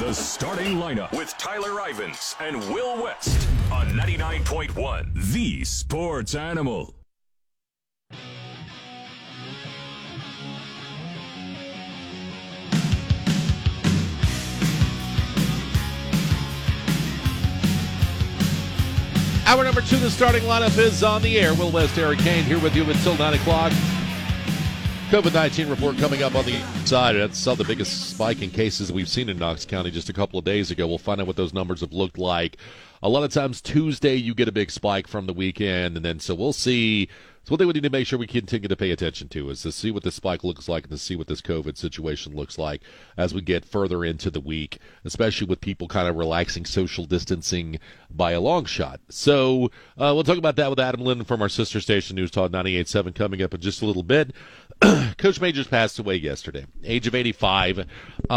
The starting lineup with Tyler Ivins and Will West on 99.1 The Sports Animal. Hour number 2, the starting lineup is on the air. Will West, Eric Kane here with you until 9 o'clock. COVID-19 report coming up on the side. That's the biggest spike in cases we've seen in Knox County just a couple of days ago. We'll find out what those numbers have looked like. A lot of times Tuesday you get a big spike from the weekend, and then so we'll see. So what they would need to make sure we continue to pay attention to is to see what the spike looks like and to see what this COVID situation looks like as we get further into the week, especially with people kind of relaxing social distancing by a long shot. So we'll talk about that with Adam Linden from our sister station, News Talk 98.7, coming up in just a little bit. Coach Majors passed away yesterday, age of 85.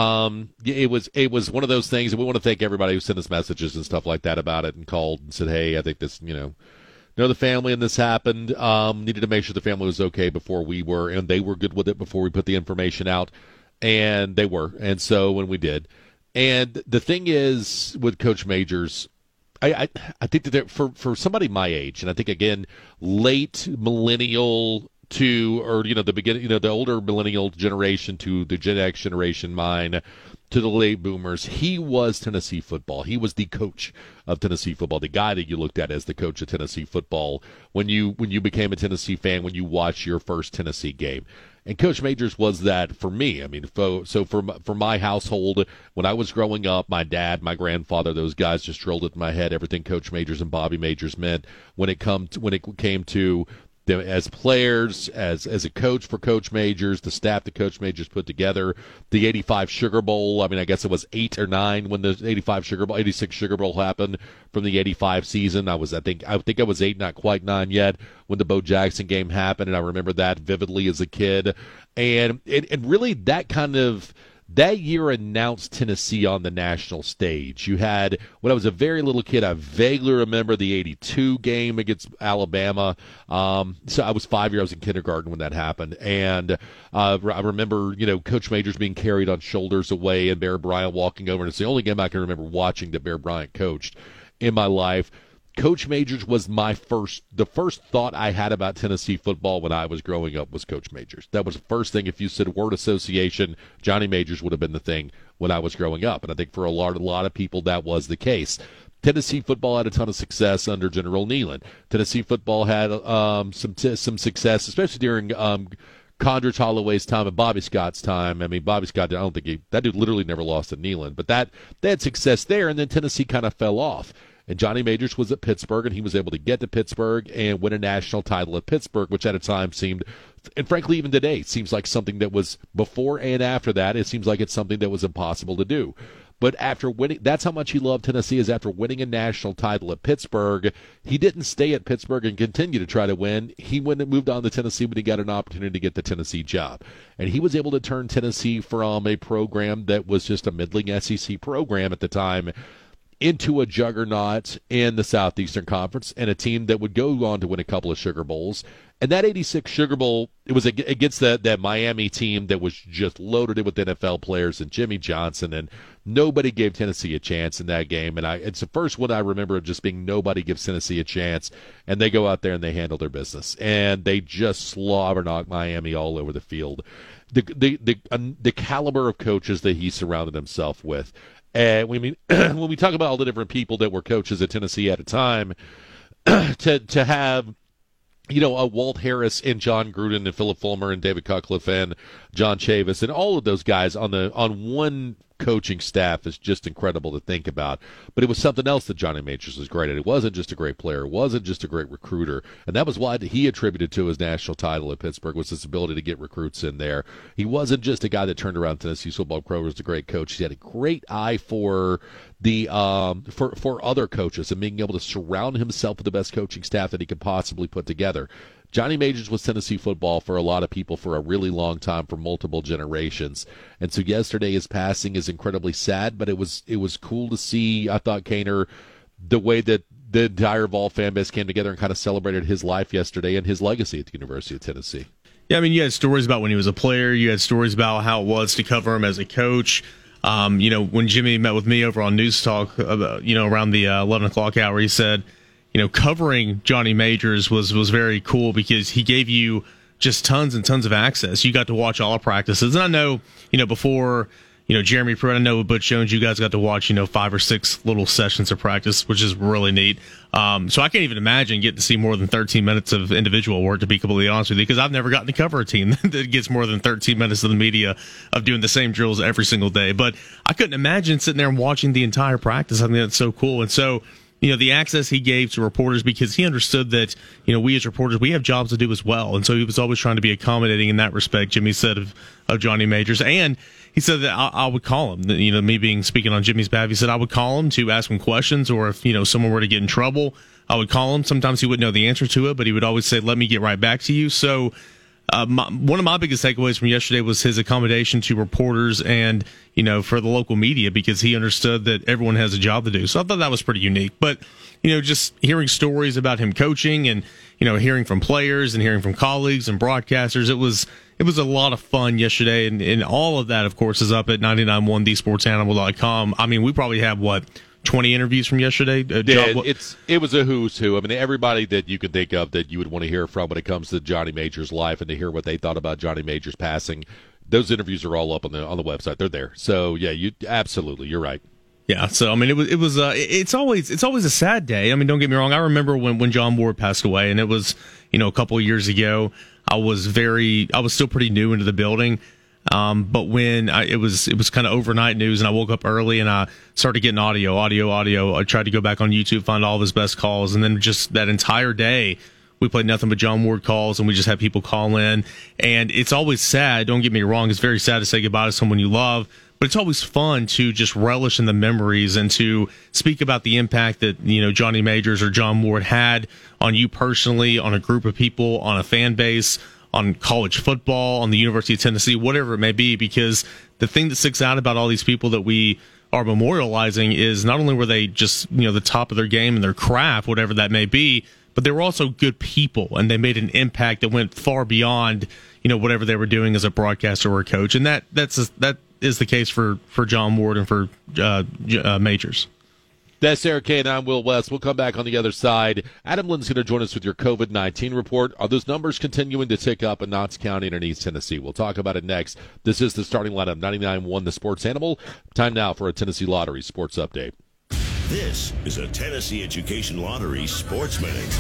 It was one of those things, and we want to thank everybody who sent us messages and stuff like that about it and called and said, hey, I think this, know the family and this happened. Needed to make sure the family was okay before we were, and they were good with it before we put the information out, and they were. And so when we did, and the thing is with Coach Majors, I think that for somebody my age, and I think again late millennial to, or the beginning, the older millennial generation to the Gen X generation, mine, to the late boomers, he was Tennessee football. He was the coach of Tennessee football, the guy that you looked at as the coach of Tennessee football when you became a Tennessee fan, when you watched your first Tennessee game. And Coach Majors was that for me. I mean, so for my household, when I was growing up, my dad, my grandfather, those guys just drilled it in my head everything Coach Majors and Bobby Majors meant when it came to them as players, as a coach for Coach Majors, the staff that Coach Majors put together, the 85 Sugar Bowl. I mean, I guess it was 8 or 9 when the 86 Sugar Bowl happened from the 85 season. I think I was 8, not quite 9 yet, when the Bo Jackson game happened, and I remember that vividly as a kid. And really that year announced Tennessee on the national stage. You had, when I was a very little kid, I vaguely remember the 82 game against Alabama. So I was 5 years, I was in kindergarten when that happened. And I remember, Coach Majors being carried on shoulders away and Bear Bryant walking over. And it's the only game I can remember watching that Bear Bryant coached in my life. Coach Majors was the first thought I had about Tennessee football when I was growing up was Coach Majors. That was the first thing. If you said word association, Johnny Majors would have been the thing when I was growing up. And I think for a lot of people that was the case. Tennessee football had a ton of success under General Neyland. Tennessee football had some success, especially during Condredge Holloway's time and Bobby Scott's time. I mean, Bobby Scott, I don't think that dude literally never lost to Neyland. But they had success there, and then Tennessee kind of fell off. And Johnny Majors was at Pittsburgh, and he was able to get to Pittsburgh and win a national title at Pittsburgh, which at a time seemed, and frankly even today, seems like something that was before and after that, it seems like it's something that was impossible to do. But after winning, that's how much he loved Tennessee, is after winning a national title at Pittsburgh, he didn't stay at Pittsburgh and continue to try to win. He went and moved on to Tennessee when he got an opportunity to get the Tennessee job. And he was able to turn Tennessee from a program that was just a middling SEC program at the time into a juggernaut in the Southeastern Conference and a team that would go on to win a couple of Sugar Bowls. And that 86 Sugar Bowl, it was against that Miami team that was just loaded with NFL players and Jimmy Johnson, and nobody gave Tennessee a chance in that game. And it's the first one I remember of just being nobody gives Tennessee a chance, and they go out there and they handle their business. And they just slobber knock Miami all over the field. The caliber of coaches that he surrounded himself with. And when we talk about all the different people that were coaches at Tennessee at a time, to have, a Walt Harris and John Gruden and Philip Fulmer and David Cutcliffe and John Chavis and all of those guys on one coaching staff is just incredible to think about. But it was something else that Johnny Majors was great at. It wasn't just a great player. It wasn't just a great recruiter. And that was why he attributed to his national title at Pittsburgh was his ability to get recruits in there. He wasn't just a guy that turned around Tennessee's football program. He was a great coach. He had a great eye for the for other coaches and being able to surround himself with the best coaching staff that he could possibly put together. Johnny Majors was Tennessee football for a lot of people for a really long time, for multiple generations. And so yesterday his passing is incredibly sad, but it was cool to see, I thought, Kaner, the way that the entire Vol fan base came together and kind of celebrated his life yesterday and his legacy at the University of Tennessee. Yeah, I mean, you had stories about when he was a player. You had stories about how it was to cover him as a coach. When Jimmy met with me over on News Talk, around the 11 o'clock hour, he said, covering Johnny Majors was very cool because he gave you just tons and tons of access. You got to watch all our practices. And I know, before, Jeremy Pruitt, I know with Butch Jones, you guys got to watch, 5 or 6 little sessions of practice, which is really neat. So I can't even imagine getting to see more than 13 minutes of individual work, to be completely honest with you, because I've never gotten to cover a team that gets more than 13 minutes of the media of doing the same drills every single day. But I couldn't imagine sitting there and watching the entire practice. I think that's so cool. And so, the access he gave to reporters, because he understood that, we as reporters, we have jobs to do as well. And so he was always trying to be accommodating in that respect, Jimmy said of Johnny Majors. And he said that I would call him, me speaking on Jimmy's behalf, he said I would call him to ask him questions, or if, someone were to get in trouble, I would call him. Sometimes he wouldn't know the answer to it, but he would always say, let me get right back to you. So one of my biggest takeaways from yesterday was his accommodation to reporters and, for the local media, because he understood that everyone has a job to do. So I thought that was pretty unique. But, just hearing stories about him coaching and, hearing from players and hearing from colleagues and broadcasters, it was a lot of fun yesterday. And all of that, of course, is up at 991thesportsanimal.com. I mean, we probably have, 20 interviews from yesterday? It was a who's who. I mean, everybody that you could think of that you would want to hear from when it comes to Johnny Majors' life and to hear what they thought about Johnny Majors' passing. Those interviews are all up on the website. They're there. So yeah, you're right. Yeah. So I mean, it's always a sad day. I mean, don't get me wrong. I remember when John Ward passed away, and it was a couple of years ago. I was still pretty new into the building. But when it was kind of overnight news, and I woke up early and I started getting audio. I tried to go back on YouTube, find all of his best calls. And then just that entire day, we played nothing but John Ward calls, and we just had people call in. And it's always sad. Don't get me wrong. It's very sad to say goodbye to someone you love, but it's always fun to just relish in the memories and to speak about the impact that, Johnny Majors or John Ward had on you personally, on a group of people, on a fan base, on college football, on the University of Tennessee, whatever it may be, because the thing that sticks out about all these people that we are memorializing is not only were they just, the top of their game and their craft, whatever that may be, but they were also good people, and they made an impact that went far beyond, whatever they were doing as a broadcaster or a coach. And that is the case for John Ward and for Majors. That's Eric Kane. I'm Will West. We'll come back on the other side. Adam Lynn's going to join us with your COVID-19 report. Are those numbers continuing to tick up in Knox County and in East Tennessee? We'll talk about it next. This is the starting lineup, 99.1 The Sports Animal. Time now for a Tennessee Lottery Sports Update. This is a Tennessee Education Lottery Sports Minute.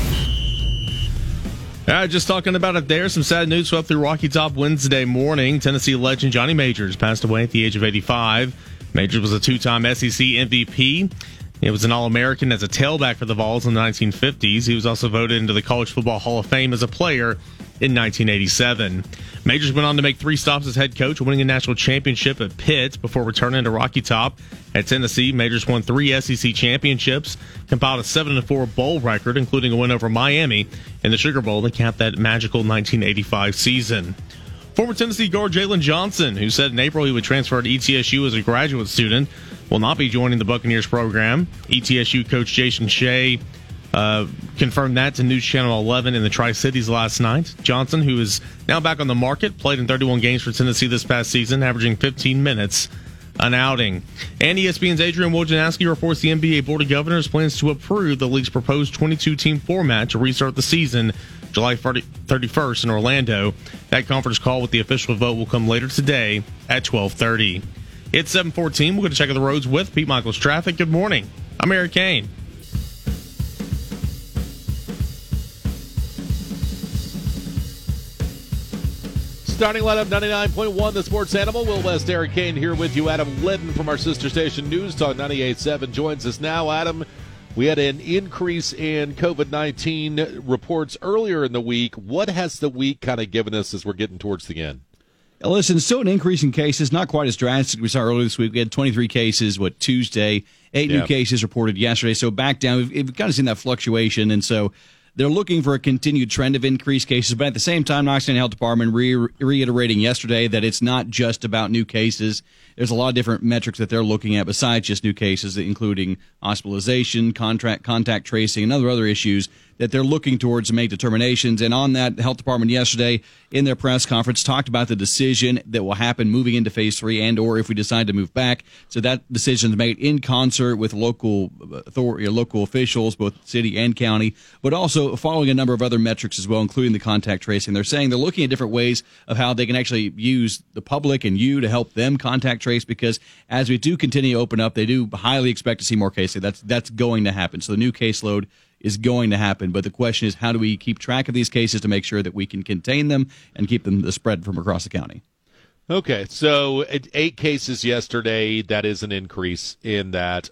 All right, just talking about it there. Some sad news swept through Rocky Top Wednesday morning. Tennessee legend Johnny Majors passed away at the age of 85. Majors was a two-time SEC MVP. He was an All-American as a tailback for the Vols in the 1950s. He was also voted into the College Football Hall of Fame as a player in 1987. Majors went on to make 3 stops as head coach, winning a national championship at Pitt before returning to Rocky Top. At Tennessee, Majors won 3 SEC championships, compiled a 7-4 bowl record, including a win over Miami in the Sugar Bowl to cap that magical 1985 season. Former Tennessee guard Jalen Johnson, who said in April he would transfer to ETSU as a graduate student, will not be joining the Buccaneers program. ETSU coach Jason Shea confirmed that to News Channel 11 in the Tri-Cities last night. Johnson, who is now back on the market, played in 31 games for Tennessee this past season, averaging 15 minutes an outing. And ESPN's Adrian Wojnarowski reports the NBA Board of Governors plans to approve the league's proposed 22-team format to restart the season July 31st in Orlando. That conference call with the official vote will come later today at 12:30. It's 7:14. We're going to check out the roads with Pete Michaels Traffic. Good morning. I'm Eric Kane. Starting lineup 99.1 The Sports Animal. Will West, Eric Kane here with you. Adam Liddon from our sister station News Talk 98.7 joins us now. Adam, we had an increase in COVID-19 reports earlier in the week. What has the week kind of given us as we're getting towards the end? Listen, still an increase in cases, not quite as drastic as we saw earlier this week. We had 23 cases, Tuesday, 8 new cases reported yesterday. So back down, we've kind of seen that fluctuation, and so they're looking for a continued trend of increased cases. But at the same time, Knox County Health Department reiterating yesterday that it's not just about new cases. There's a lot of different metrics that they're looking at besides just new cases, including hospitalization, contact tracing, and other issues that they're looking towards to make determinations. And on that, the health department yesterday in their press conference talked about the decision that will happen moving into phase 3 and or if we decide to move back. So that decision is made in concert with local authority, local officials, both city and county, but also following a number of other metrics as well, including the contact tracing. They're saying they're looking at different ways of how they can actually use the public and you to help them contact trace, because as we do continue to open up, they do highly expect to see more cases. That's going to happen. So the new caseload is going to happen. But the question is, how do we keep track of these cases to make sure that we can contain them and keep them the spread from across the county? Okay, so 8 cases yesterday. That is an increase in that.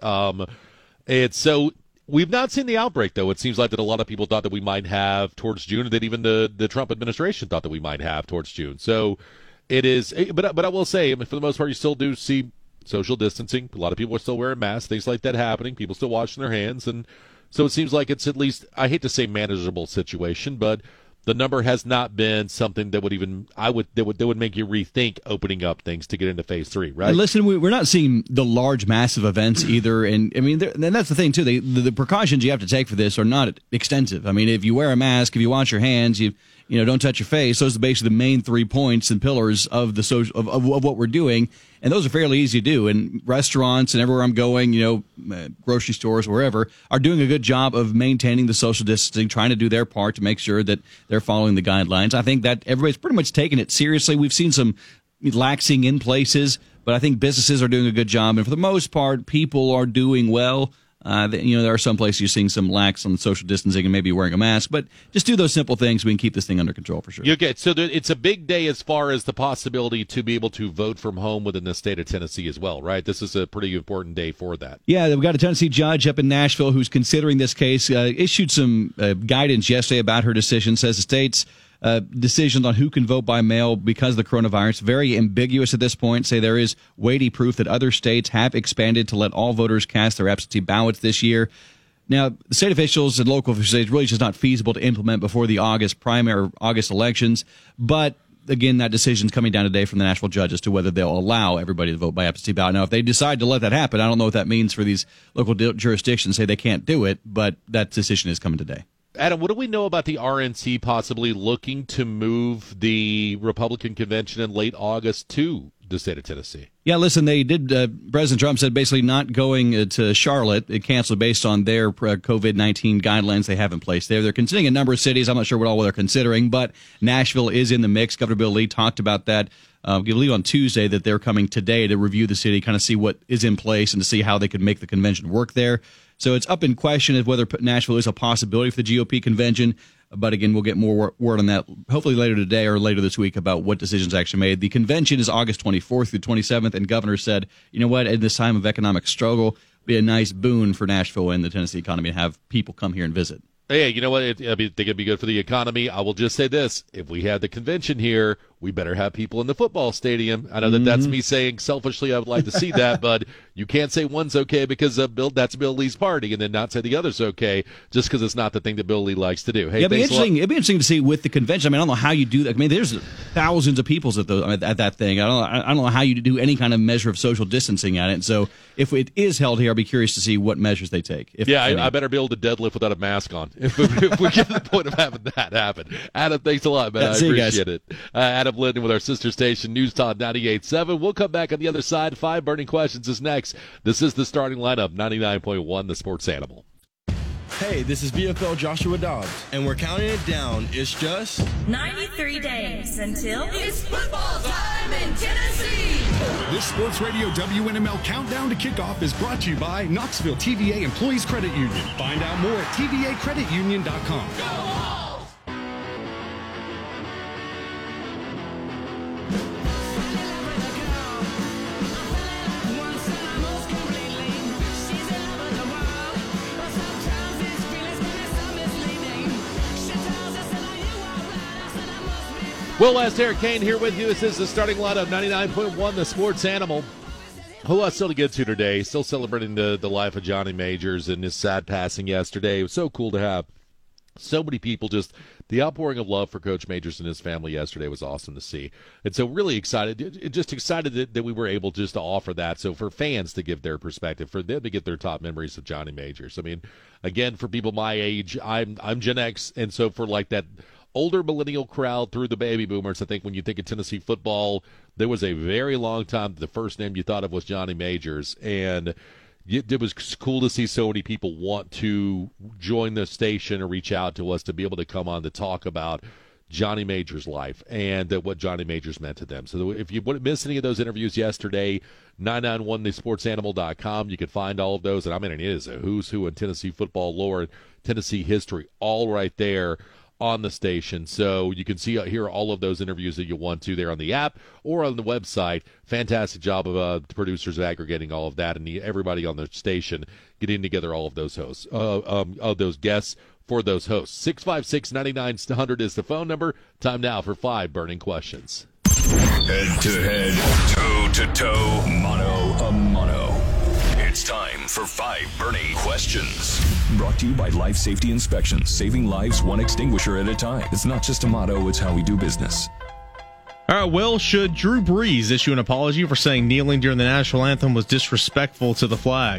We've not seen the outbreak, though. It seems like that a lot of people thought that we might have towards June, and that even the Trump administration thought that we might have towards June. So it is, but I will say, I mean, for the most part, you still do see social distancing. A lot of people are still wearing masks, things like that happening. People still washing their hands, and so it seems like it's at least, I hate to say manageable situation, but the number has not been something that would even that would make you rethink opening up things to get into phase 3, right? And listen, we're not seeing the large, massive events either, and I mean, and that's the thing too. The precautions you have to take for this are not extensive. I mean, if you wear a mask, if you wash your hands, you don't touch your face. Those are basically the main 3 points and pillars of the social of what we're doing, and those are fairly easy to do. And restaurants and everywhere I'm going, grocery stores, wherever, are doing a good job of maintaining the social distancing, trying to do their part to make sure that they're following the guidelines. I think that everybody's pretty much taking it seriously. We've seen some laxing in places, but I think businesses are doing a good job, and for the most part, people are doing well. There are some places you're seeing some lax on social distancing and maybe wearing a mask, but just do those simple things. We can keep this thing under control for sure. Okay, so it's a big day as far as the possibility to be able to vote from home within the state of Tennessee as well, right? This is a pretty important day for that. Yeah, we've got a Tennessee judge up in Nashville who's considering this case, issued some guidance yesterday about her decision, says the state's decisions on who can vote by mail because of the coronavirus, very ambiguous at this point, say there is weighty proof that other states have expanded to let all voters cast their absentee ballots this year. Now, the state officials and local officials say it's really just not feasible to implement before the August primary or August elections, but again, that decision's coming down today from the Nashville judge as to whether they'll allow everybody to vote by absentee ballot. Now, if they decide to let that happen, I don't know what that means for these local jurisdictions, say they can't do it, but that decision is coming today. Adam, what do we know about the RNC possibly looking to move the Republican convention in late August to the state of Tennessee? Yeah, listen, they did. President Trump said basically not going to Charlotte. It canceled based on their COVID-19 guidelines they have in place there. They're considering a number of cities. I'm not sure what all they're considering, but Nashville is in the mix. Governor Bill Lee talked about that. I believe on Tuesday that they're coming today to review the city, kind of see what is in place and to see how they could make the convention work there. So it's up in question as whether Nashville is a possibility for the GOP convention. But again, we'll get more word on that hopefully later today or later this week about what decisions actually made. The convention is August 24th through 27th, and Governor said, you know what, at this time of economic struggle, it'd be a nice boon for Nashville and the Tennessee economy to have people come here and visit. Hey, you know what? I think it'd be good for the economy. I will just say this. If we had the convention here, we better have people in the football stadium. I know that that's me saying selfishly I would like to see that, but you can't say one's okay because that's Bill Lee's party and then not say the other's okay just because it's not the thing that Bill Lee likes to do. Hey, yeah, it'd be interesting to see with the convention. I mean, I don't know how you do that. I mean, there's thousands of people at that thing. I don't know how you do any kind of measure of social distancing at it. So if it is held here, I'll be curious to see what measures they take. I better be able to deadlift without a mask on if we get to the point of having that happen. Adam, thanks a lot, man. I appreciate it. Adam Linden with our sister station, News Talk 98.7. We'll come back on the other side. 5 burning questions is next. This is the starting lineup, 99.1, the Sports Animal. Hey, this is VFL Joshua Dobbs, and we're counting it down. It's just 93 days until it's football time in Tennessee. This Sports Radio WNML Countdown to Kickoff is brought to you by Knoxville TVA Employees Credit Union. Find out more at tvacreditunion.com. Go Hawks! Will West, Eric Kane here with you. This is the starting lineup, 99.1, the Sports Animal. Who else still to get to today? Still celebrating the life of Johnny Majors and his sad passing yesterday. It was so cool to have So many people, just the outpouring of love for Coach Majors and his family yesterday was awesome to see. And so really excited, just excited that we were able just to offer that. So for fans to give their perspective, for them to get their top memories of Johnny Majors. I mean, again, for people my age, I'm Gen X. And so for like that older millennial crowd through the baby boomers, I think when you think of Tennessee football, there was a very long time the first name you thought of was Johnny Majors. And it was cool to see so many people want to join the station or reach out to us to be able to come on to talk about Johnny Majors' life and what Johnny Majors meant to them. So if you missed any of those interviews yesterday, 991thesportsanimal.com, you can find all of those. And I mean, it is a who's who in Tennessee football lore, Tennessee history, all right there on the station. So you can hear all of those interviews that you want to there on the app or on the website. Fantastic job of the producers aggregating all of that, and everybody on the station getting together all of those hosts, of those guests for those hosts. 656-9900 is the phone number. Time now for 5 burning questions. Head to head, toe to toe, mano a mano. It's time for 5 burning questions. Brought to you by Life Safety Inspections, saving lives one extinguisher at a time. It's not just a motto, it's how we do business. All right, well, should Drew Brees issue an apology for saying kneeling during the national anthem was disrespectful to the flag?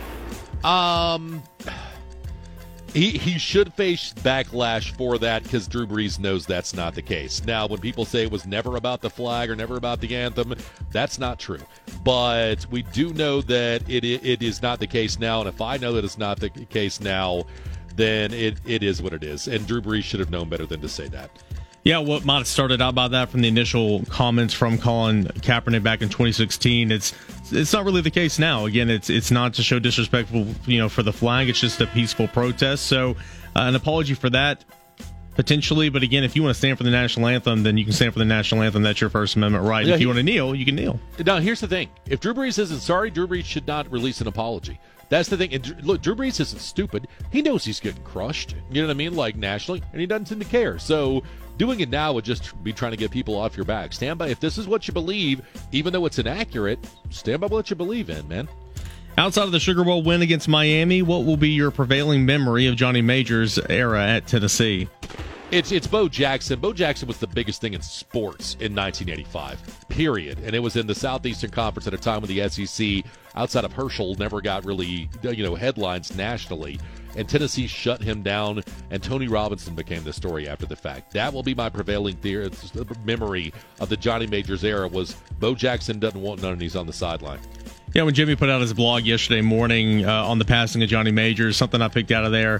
He should face backlash for that because Drew Brees knows that's not the case. Now, when people say it was never about the flag or never about the anthem, that's not true. But we do know that it is not the case now, and if I know that it's not the case now, then it is what it is. And Drew Brees should have known better than to say that. Yeah, what might have started out by that from the initial comments from Colin Kaepernick back in 2016, it's not really the case now. Again, it's not to show disrespectful, for the flag. It's just a peaceful protest. So an apology for that, potentially. But again, if you want to stand for the national anthem, then you can stand for the national anthem. That's your First Amendment right. Yeah, if you want to kneel, you can kneel. Now, here's the thing. If Drew Brees isn't sorry, Drew Brees should not release an apology. That's the thing. And look, Drew Brees isn't stupid. He knows he's getting crushed, you know what I mean, like nationally, and he doesn't seem to care. So doing it now would just be trying to get people off your back. Stand by. If this is what you believe, even though it's inaccurate, stand by what you believe in, man. Outside of the Sugar Bowl win against Miami, what will be your prevailing memory of Johnny Majors' era at Tennessee? It's Bo Jackson. Bo Jackson was the biggest thing in sports in 1985, period. And it was in the Southeastern Conference at a time when the SEC, outside of Herschel, never got really, headlines nationally. And Tennessee shut him down, and Tony Robinson became the story after the fact. That will be my prevailing memory of the Johnny Majors era was Bo Jackson doesn't want none, and he's on the sideline. Yeah, when Jimmy put out his blog yesterday morning on the passing of Johnny Majors, something I picked out of there,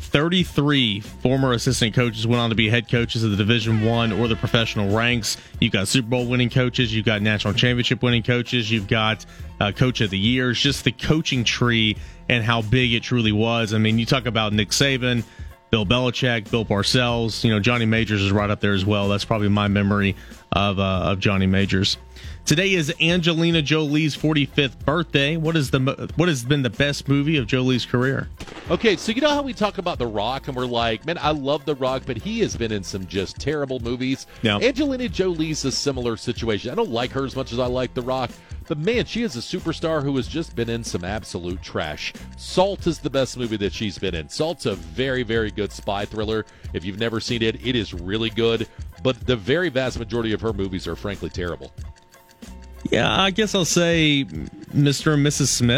33 former assistant coaches went on to be head coaches of the Division I or the professional ranks. You've got Super Bowl winning coaches. You've got national championship winning coaches. You've got Coach of the Year. It's just the coaching tree and how big it truly was. I mean, you talk about Nick Saban, Bill Belichick, Bill Parcells. Johnny Majors is right up there as well. That's probably my memory of Johnny Majors. Today is Angelina Jolie's 45th birthday. What has been the best movie of Jolie's career? Okay, so you know how we talk about The Rock, and we're like, man, I love The Rock, but he has been in some just terrible movies. Yeah. Angelina Jolie's a similar situation. I don't like her as much as I like The Rock, but man, she is a superstar who has just been in some absolute trash. Salt is the best movie that she's been in. Salt's a very, very good spy thriller. If you've never seen it, it is really good, but the very vast majority of her movies are frankly terrible. Yeah, I guess I'll say Mr. and Mrs. Smith, ?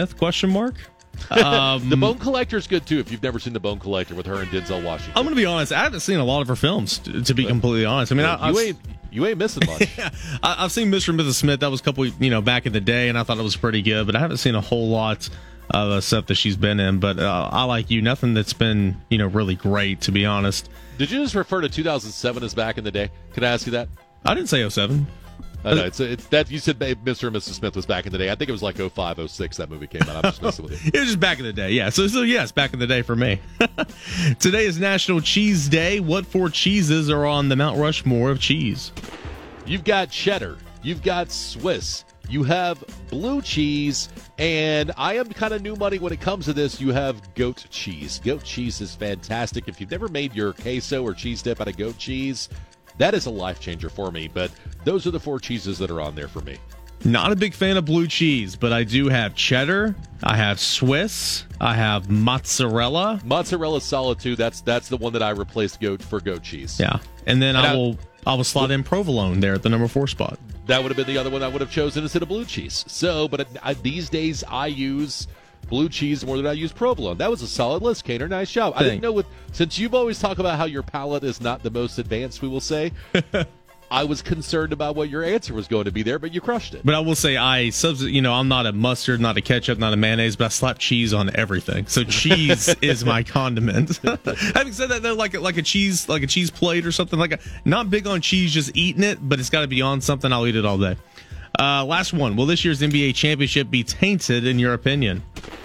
The Bone Collector's good, too, if you've never seen The Bone Collector with her and Denzel Washington. I'm going to be honest. I haven't seen a lot of her films, to be completely honest. I mean, you ain't missing much. Yeah, I've seen Mr. and Mrs. Smith. That was a couple, back in the day, and I thought it was pretty good. But I haven't seen a whole lot of stuff that she's been in. But I like you. Nothing that's been, really great, to be honest. Did you just refer to 2007 as back in the day? Could I ask you that? I didn't say 07. No, it's that you said Mr. and Mrs. Smith was back in the day. I think it was like 05, 06 that movie came out. I'm just messing with you. It was just back in the day, yeah. So yes, back in the day for me. Today is National Cheese Day. What 4 cheeses are on the Mount Rushmore of cheese? You've got cheddar. You've got Swiss. You have blue cheese. And I am kind of new money when it comes to this. You have goat cheese. Goat cheese is fantastic. If you've never made your queso or cheese dip out of goat cheese, that is a life changer for me, but those are the 4 cheeses that are on there for me. Not a big fan of blue cheese, but I do have cheddar. I have Swiss. I have mozzarella. Mozzarella's solid too. That's the one that I replaced goat cheese. Yeah, and then I will slot in provolone there at the number 4 spot. That would have been the other one I would have chosen instead of blue cheese. So, but these days I use blue cheese more than I use provolone. That was a solid list, Kaner. Nice job. I didn't know since you've always talked about how your palate is not the most advanced, we will say. I was concerned about what your answer was going to be there, but you crushed it. But I will say I'm not a mustard, not a ketchup, not a mayonnaise, but I slap cheese on everything. So cheese is my condiment. Having said that, though, like a cheese plate or something not big on cheese, just eating it, but it's got to be on something. I'll eat it all day. Last one. Will this year's NBA championship be tainted, in your opinion?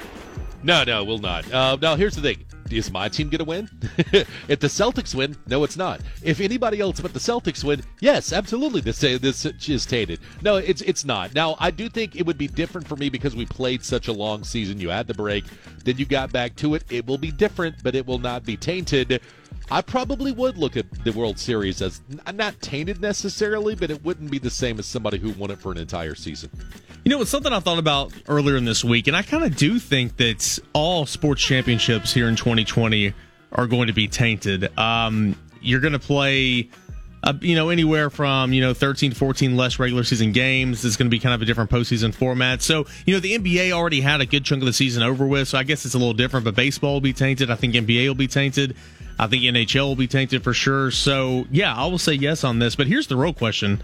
No, will not. Now, here's the thing. Is my team going to win? If the Celtics win, no, it's not. If anybody else but the Celtics win, yes, absolutely, this is tainted. No, it's not. Now, I do think it would be different for me because we played such a long season. You had the break, then you got back to it. It will be different, but it will not be tainted. I probably would look at the World Series as not tainted necessarily, but it wouldn't be the same as somebody who won it for an entire season. You know, it's something I thought about earlier in this week, and I kind of do think that all sports championships here in 2020 are going to be tainted. You're going to play, anywhere from, 13 to 14 less regular season games. It's going to be kind of a different postseason format. So, the NBA already had a good chunk of the season over with, so I guess it's a little different, but baseball will be tainted. I think NBA will be tainted. I think NHL will be tainted for sure. So, yeah, I will say yes on this, but here's the real question.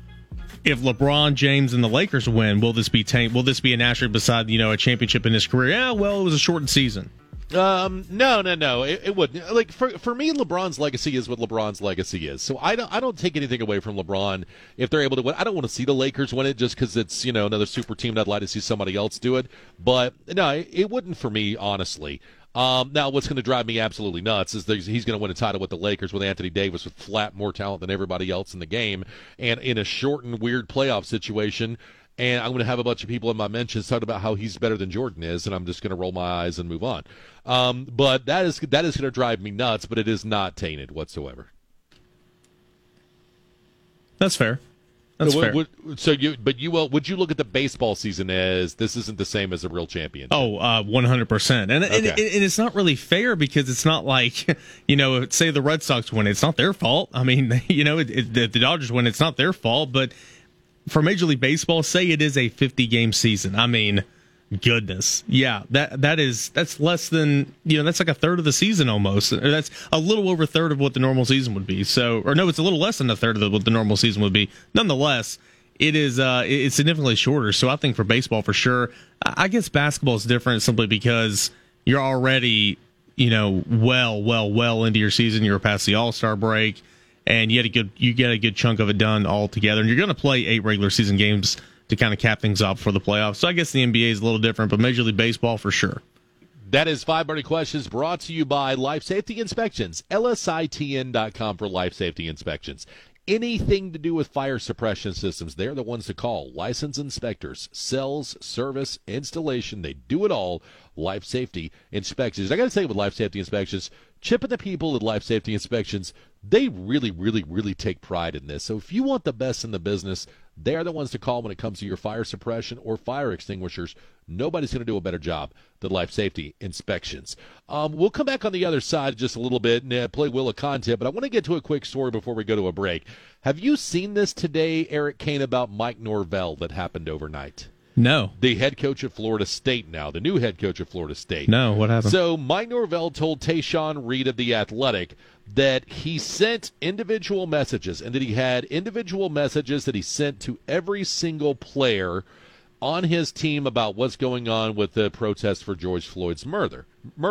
If LeBron James and the Lakers win, will this be tainted? Will this be an asterisk beside, a championship in his career? Yeah, well, it was a shortened season. No. It wouldn't. Like for me, LeBron's legacy is what LeBron's legacy is. So I don't take anything away from LeBron if they're able to win. I don't want to see the Lakers win it just because it's another super team. And I'd like to see somebody else do it. But no, it wouldn't for me, honestly. Now, what's going to drive me absolutely nuts is he's going to win a title with the Lakers with Anthony Davis with flat more talent than everybody else in the game, and in a shortened, weird playoff situation. And I'm going to have a bunch of people in my mentions talking about how he's better than Jordan is, and I'm just going to roll my eyes and move on. But that is going to drive me nuts, but it is not tainted whatsoever. That's fair. That's fair. Would you look at the baseball season as this isn't the same as a real championship? Oh, 100%. And it's not really fair because it's not like, say the Red Sox win, it's not their fault. I mean, if the Dodgers win, it's not their fault. But for Major League Baseball, say it is a 50-game season. I mean, goodness. Yeah, that's less than, that's like a third of the season almost. That's a little over a third of what the normal season would be. So, or no, it's a little less than a third of what the normal season would be. Nonetheless, it is it's significantly shorter. So I think for baseball, for sure. I guess basketball is different simply because you're already, well into your season. You're past the All-Star break, and you get a good chunk of it done all together. And you're going to play 8 regular season games to kind of cap things off for the playoffs. So I guess the NBA is a little different, but Major League Baseball for sure. That is 5 Burning Questions brought to you by Life Safety Inspections. LSITN.com for life safety inspections. Anything to do with fire suppression systems, they're the ones to call. Licensed inspectors, sales, service, installation, they do it all. Life Safety Inspections. I got to tell you with Life Safety Inspections, Chip and the people at Life Safety Inspections, they really, really, really take pride in this. So if you want the best in the business, they're the ones to call when it comes to your fire suppression or fire extinguishers. Nobody's going to do a better job than Life Safety Inspections. We'll come back on the other side just a little bit and play Wheel of Content, but I want to get to a quick story before we go to a break. Have you seen this today, Eric Kane, about Mike Norvell that happened overnight? No. The head coach of Florida State now, the new head coach of Florida State. No, what happened? So Mike Norvell told Tayshaun Reed of The Athletic that he sent individual messages and that he had individual messages that he sent to every single player on his team about what's going on with the protest for George Floyd's murder.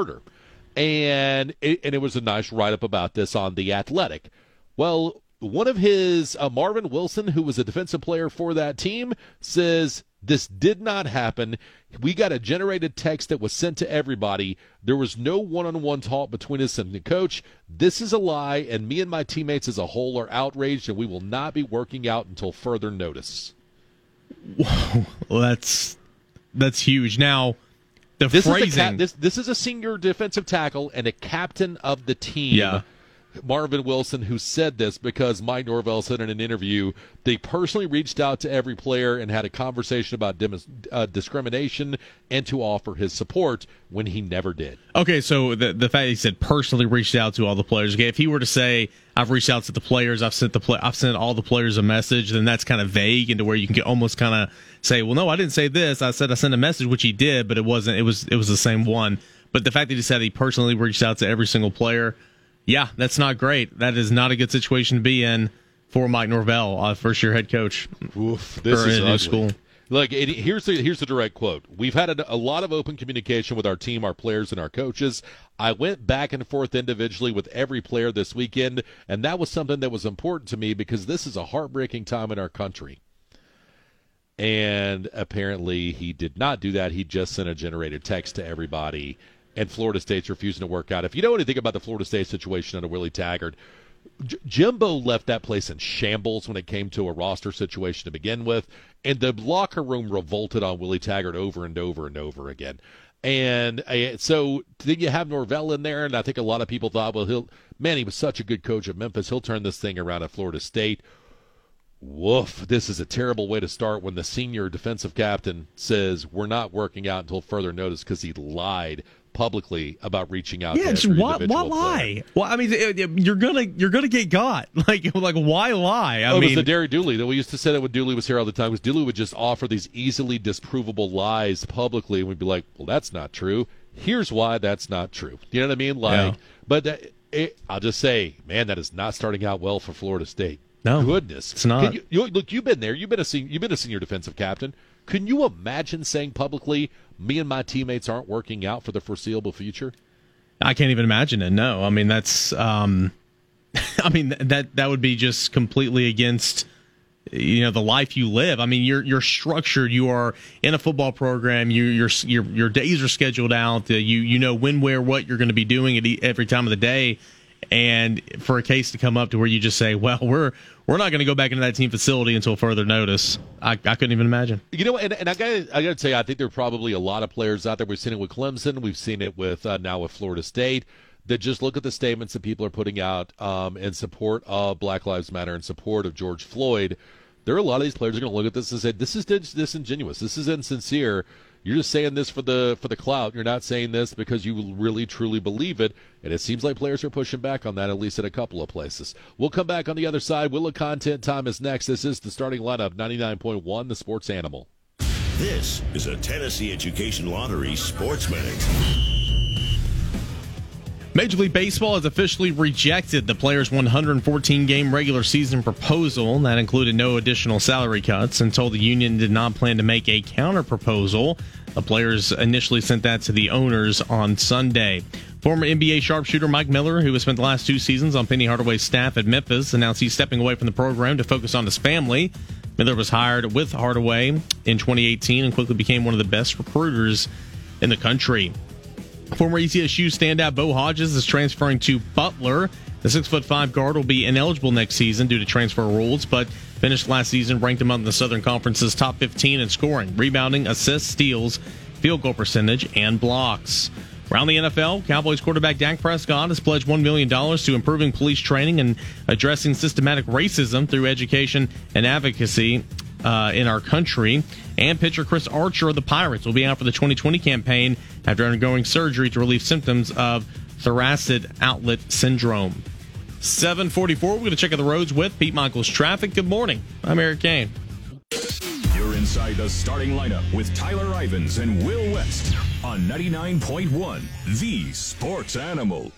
And it was a nice write-up about this on The Athletic. Well, one of his, Marvin Wilson, who was a defensive player for that team, says this did not happen. We got a generated text that was sent to everybody. There was no one-on-one talk between us and the coach. This is a lie, and me and my teammates as a whole are outraged, and we will not be working out until further notice. Whoa, well, that's huge. Now, this is a senior defensive tackle and a captain of the team. Yeah. Marvin Wilson, who said this because Mike Norvell said in an interview they personally reached out to every player and had a conversation about discrimination and to offer his support when he never did. Okay, so the fact he said personally reached out to all the players. Okay, if he were to say I've reached out to the players, I've sent all the players a message, then that's kind of vague into where you can get almost kind of say, well, no, I didn't say this. I said I sent a message, which he did, but it wasn't. It was the same one. But the fact that he said he personally reached out to every single player, yeah, that's not great. That is not a good situation to be in for Mike Norvell, first-year head coach. Oof, this is ugly. School. Look, here's the direct quote. We've had a lot of open communication with our team, our players, and our coaches. I went back and forth individually with every player this weekend, and that was something that was important to me because this is a heartbreaking time in our country. And apparently he did not do that. He just sent a generated text to everybody, and Florida State's refusing to work out. If you know anything about the Florida State situation under Willie Taggart, Jimbo left that place in shambles when it came to a roster situation to begin with, and the locker room revolted on Willie Taggart over and over and over again. And so then you have Norvell in there, and I think a lot of people thought, well, he was such a good coach at Memphis. He'll turn this thing around at Florida State. Woof, this is a terrible way to start when the senior defensive captain says we're not working out until further notice because he lied publicly about reaching out. Yeah, to why lie? Well, I mean, you're gonna get got. Like why lie? It was the Derry Dooley that we used to say that when Dooley was here all the time. Was Dooley would just offer these easily disprovable lies publicly, and we'd be like, well, that's not true. Here's why that's not true. You know what I mean? Like, yeah. But I'll just say, man, that is not starting out well for Florida State. No, goodness, it's not. Look, you've been there. You've been a senior defensive captain. Can you imagine saying publicly, me and my teammates aren't working out for the foreseeable future? I can't even imagine it. No, I mean that's. I mean that would be just completely against, the life you live. I mean you're structured. You are in a football program. Your days are scheduled out. You know when, where, what you're going to be doing at every time of the day. And for a case to come up to where you just say, well, we're not going to go back into that team facility until further notice, I couldn't even imagine. And I got to tell you, I think there are probably a lot of players out there. We've seen it with Clemson. We've seen it with now with Florida State, that just look at the statements that people are putting out in support of Black Lives Matter, in support of George Floyd. There are a lot of these players who are going to look at this and say, this is disingenuous. This is insincere. You're just saying this for the clout. You're not saying this because you really, truly believe it. And it seems like players are pushing back on that, at least at a couple of places. We'll come back on the other side. Wheel of Content time is next. This is the starting lineup, 99.1, the Sports Animal. This is a Tennessee Education Lottery Sports Minute. Major League Baseball has officially rejected the players' 114-game regular season proposal. That included no additional salary cuts, and told the union did not plan to make a counter-proposal. The players initially sent that to the owners on Sunday. Former NBA sharpshooter Mike Miller, who has spent the last 2 seasons on Penny Hardaway's staff at Memphis, announced he's stepping away from the program to focus on his family. Miller was hired with Hardaway in 2018 and quickly became one of the best recruiters in the country. Former ETSU standout Bo Hodges is transferring to Butler. The 6'5" guard will be ineligible next season due to transfer rules, but finished last season ranked among the Southern Conference's top 15 in scoring, rebounding, assists, steals, field goal percentage, and blocks. Around the NFL, Cowboys quarterback Dak Prescott has pledged $1 million to improving police training and addressing systematic racism through education and advocacy in our country. And pitcher Chris Archer of the Pirates will be out for the 2020 campaign after undergoing surgery to relieve symptoms of thoracic outlet syndrome. 7:44, we're going to check out the roads with Pete Michaels Traffic. Good morning. I'm Eric Kane. You're inside the starting lineup with Tyler Ivins and Will West on 99.1, the Sports Animal.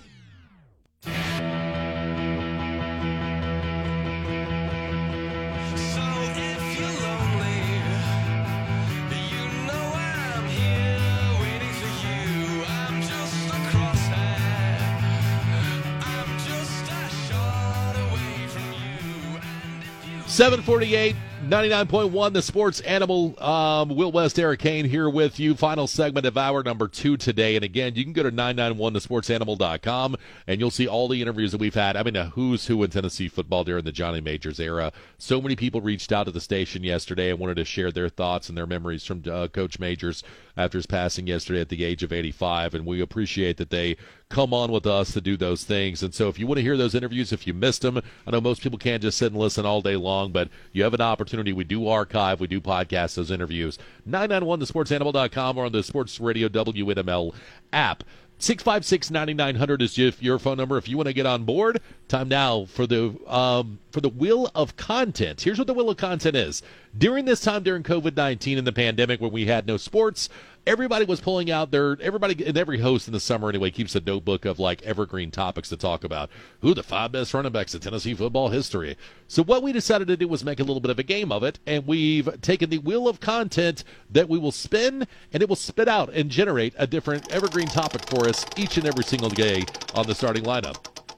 $7:48, 99.1, the Sports Animal. Will West, Eric Kane here with you. Final segment of hour number 2 today. And again, you can go to 991thesportsanimal.com and you'll see all the interviews that we've had. I mean, a who's who in Tennessee football during the Johnny Majors era. So many people reached out to the station yesterday and wanted to share their thoughts and their memories from Coach Majors after his passing yesterday at the age of 85, and we appreciate that they come on with us to do those things. And so if you want to hear those interviews, if you missed them, I know most people can't just sit and listen all day long, but you have an opportunity. We do archive, we do podcast those interviews. 991thesportsanimal.com or on the Sports Radio WNML app. 656-9900 is your phone number if you want to get on board. Time now for the Wheel of Content. Here's what the Wheel of Content is. During this time, during COVID-19 and the pandemic, when we had no sports, everybody was pulling out everybody and every host in the summer anyway keeps a notebook of like evergreen topics to talk about. Who the 5 best running backs in Tennessee football history. So what we decided to do was make a little bit of a game of it, and we've taken the Wheel of Content that we will spin, and it will spit out and generate a different evergreen topic for us each and every single day on the starting lineup.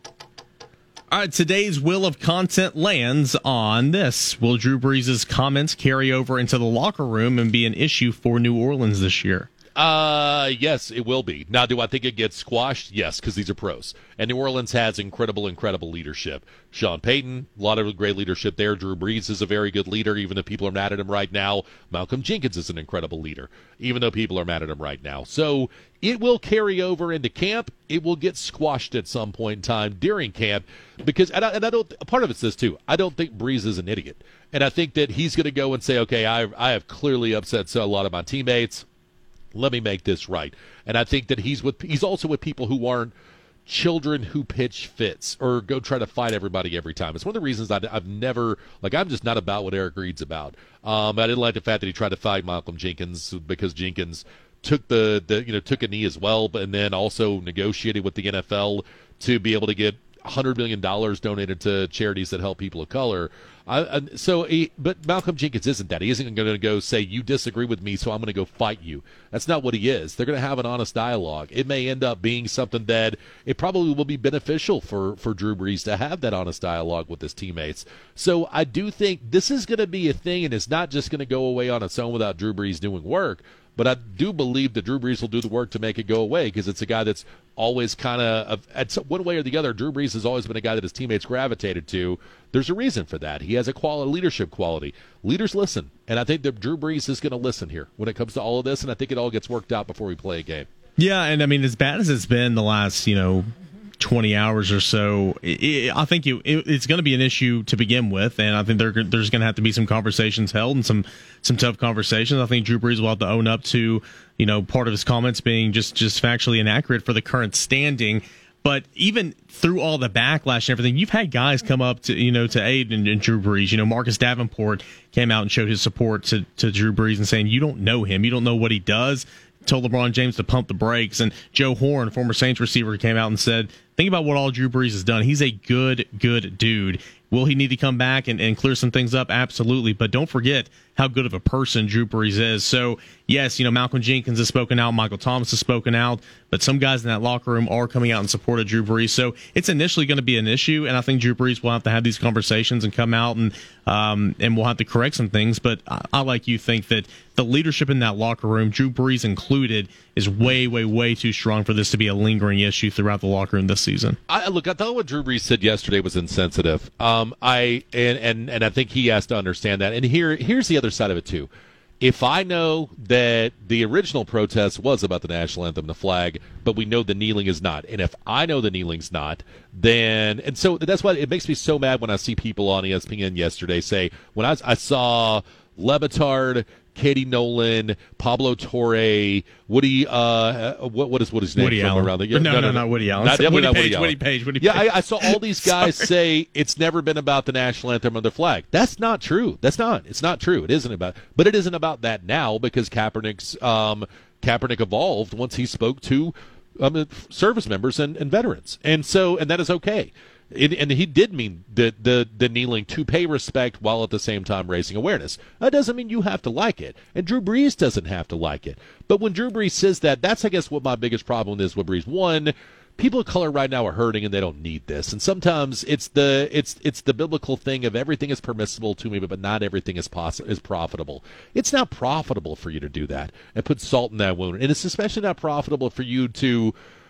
All right, today's Wheel of Content lands on this. Will Drew Brees' comments carry over into the locker room and be an issue for New Orleans this year? Yes, it will be. Now, do I think it gets squashed? Yes, because these are pros. And New Orleans has incredible leadership. Sean Payton, a lot of great leadership there. Drew Brees is a very good leader, even if people are mad at him right now. Malcolm Jenkins is an incredible leader, even though people are mad at him right now. So it will carry over into camp. It will get squashed at some point in time during camp because, and I don't, part of it's this too, I don't think Brees is an idiot. And I think that he's going to go and say, okay, I have clearly upset a lot of my teammates. Let me make this right. And I think that he's also with people who aren't children who pitch fits or go try to fight everybody every time. It's one of the reasons I've never, I'm just not about what Eric Reid's about. I didn't like the fact that he tried to fight Malcolm Jenkins because Jenkins took took a knee as well, and then also negotiated with the NFL to be able to get $100 million donated to charities that help people of color. But Malcolm Jenkins isn't that. He isn't going to go say, you disagree with me, so I'm going to go fight you. That's not what he is. They're going to have an honest dialogue. It may end up being something that it probably will be beneficial for Drew Brees to have that honest dialogue with his teammates. So I do think this is going to be a thing, and it's not just going to go away on its own without Drew Brees doing work. But I do believe that Drew Brees will do the work to make it go away because it's a guy that's always kind of, one way or the other, Drew Brees has always been a guy that his teammates gravitated to. There's a reason for that. He has a leadership quality. Leaders listen, and I think that Drew Brees is going to listen here when it comes to all of this, and I think it all gets worked out before we play a game. Yeah, and I mean, as bad as it's been the last, 20 hours or so, I think it's going to be an issue to begin with, and I think there's going to have to be some conversations held and some tough conversations. I think Drew Brees will have to own up to part of his comments being just factually inaccurate for the current standing. But even through all the backlash and everything, you've had guys come up to aid and Drew Brees. Marcus Davenport came out and showed his support to Drew Brees and saying, you don't know him, you don't know what he does. Told LeBron James to pump the brakes. And Joe Horn, former Saints receiver, came out and said, think about what all Drew Brees has done. He's a good dude. Will he need to come back and clear some things up? Absolutely. But don't forget how good of a person Drew Brees is. So, yes, Malcolm Jenkins has spoken out. Michael Thomas has spoken out. But some guys in that locker room are coming out in support of Drew Brees. So it's initially going to be an issue. And I think Drew Brees will have to have these conversations and come out and we'll have to correct some things. But I like you, think that the leadership in that locker room, Drew Brees included, is way, way, way too strong for this to be a lingering issue throughout the locker room this season. I thought what Drew Brees said yesterday was insensitive. I think he has to understand that. And here's the other side of it too. If I know that the original protest was about the national anthem and the flag, but we know the kneeling is not, and if I know the kneeling's not, and so that's why it makes me so mad when I see people on ESPN yesterday say, when I saw LeBatard, Katie Nolan, Pablo Torre, Woody, what is his name? Woody Allen. Around the, no, not Woody Allen. Definitely not Woody Allen. Woody Page. Yeah, I saw all these guys say it's never been about the national anthem or the flag. That's not true. It's not true. It isn't about that now because Kaepernick evolved once he spoke to service members and veterans, and that is okay. And he did mean the kneeling to pay respect while at the same time raising awareness. That doesn't mean you have to like it. And Drew Brees doesn't have to like it. But when Drew Brees says that, that's, I guess, what my biggest problem is with Brees. One, people of color right now are hurting and they don't need this. And sometimes it's the biblical thing of everything is permissible to me, but not everything is profitable. It's not profitable for you to do that and put salt in that wound. And it's especially not profitable for you to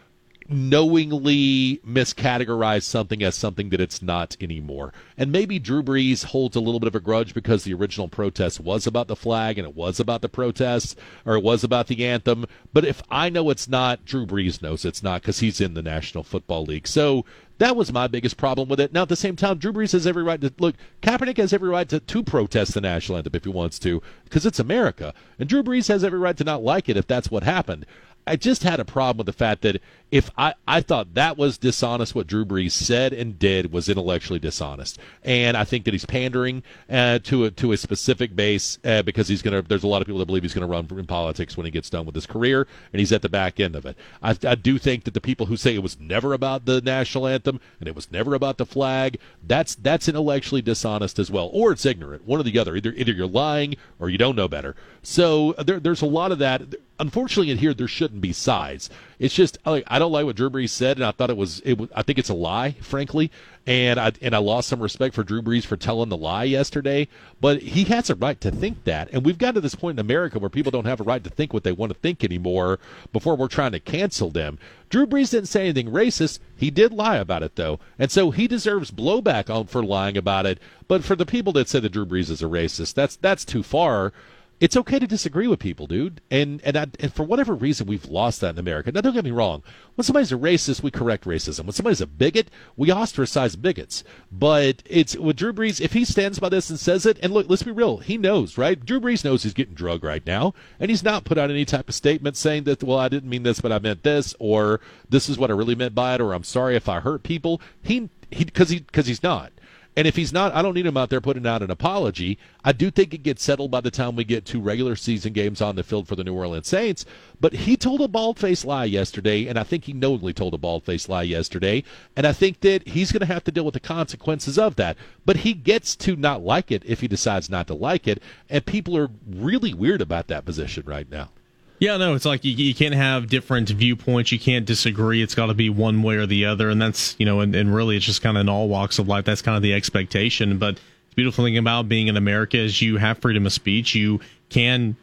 knowingly miscategorize something as something that it's not anymore. And maybe Drew Brees holds a little bit of a grudge because the original protest was about the flag and it was about the protests, or it was about the anthem. But if I know it's not, Drew Brees knows it's not because he's in the National Football League. So that was my biggest problem with it. Now, at the same time, Drew Brees has every right to look. Kaepernick has every right to protest the national anthem if he wants to, because it's America. And Drew Brees has every right to not like it if that's what happened. I just had a problem with the fact that if I thought that was dishonest, what Drew Brees said and did was intellectually dishonest, and I think that he's pandering to a specific base because he's gonna. There's a lot of people that believe he's going to run in politics when he gets done with his career, and he's at the back end of it. I do think that the people who say it was never about the national anthem and it was never about the flag, that's intellectually dishonest as well, or it's ignorant. One or the other. Either you're lying or you don't know better. So there's a lot of that. Unfortunately, in here there shouldn't be sides. It's just I don't like what Drew Brees said, and I thought it was. I think it's a lie, frankly, and I lost some respect for Drew Brees for telling the lie yesterday. But he has a right to think that, and we've got to this point in America where people don't have a right to think what they want to think anymore before we're trying to cancel them. Drew Brees didn't say anything racist. He did lie about it, though, and so he deserves blowback for lying about it. But for the people that say that Drew Brees is a racist, that's too far. It's okay to disagree with people, dude. And for whatever reason, we've lost that in America. Now, don't get me wrong. When somebody's a racist, we correct racism. When somebody's a bigot, we ostracize bigots. But it's with Drew Brees, if he stands by this and says it, and look, let's be real, he knows, right? Drew Brees knows he's getting drugged right now, and he's not put out any type of statement saying that, well, I didn't mean this, but I meant this, or this is what I really meant by it, or I'm sorry if I hurt people. Because he's not. And if he's not, I don't need him out there putting out an apology. I do think it gets settled by the time we get to regular season games on the field for the New Orleans Saints. But he told a bald-faced lie yesterday, and I think he knowingly told a bald-faced lie yesterday. And I think that he's going to have to deal with the consequences of that. But he gets to not like it if he decides not to like it. And people are really weird about that position right now. Yeah, no, it's like you can't have different viewpoints. You can't disagree. It's got to be one way or the other. And that's, and really it's just kind of in all walks of life. That's kind of the expectation. But the beautiful thing about being in America is you have freedom of speech. You can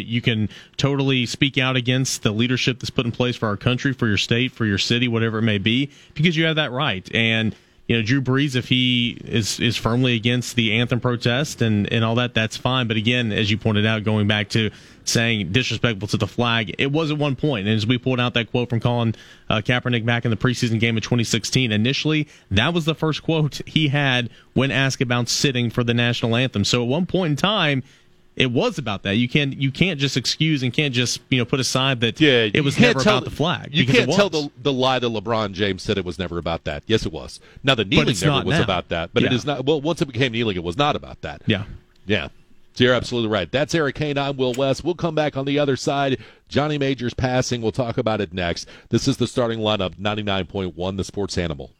totally speak out against the leadership that's put in place for our country, for your state, for your city, whatever it may be, because you have that right. And Drew Brees, if he is firmly against the anthem protest and all that, that's fine. But again, as you pointed out, going back to saying disrespectful to the flag, it was at one point. And as we pulled out that quote from Colin Kaepernick back in the preseason game of 2016, initially, that was the first quote he had when asked about sitting for the national anthem. So at one point in time, it was about that. You can't just excuse and can't just put aside that it was never about the flag. You can't tell the lie that LeBron James said it was never about that. Yes, it was. Now the kneeling never was about that, but it is not. Well, once it became kneeling, it was not about that. Yeah. So you're absolutely right. That's Eric Kane. I'm Will West. We'll come back on the other side. Johnny Majors passing. We'll talk about it next. This is the starting lineup. 99.1, the Sports Animal.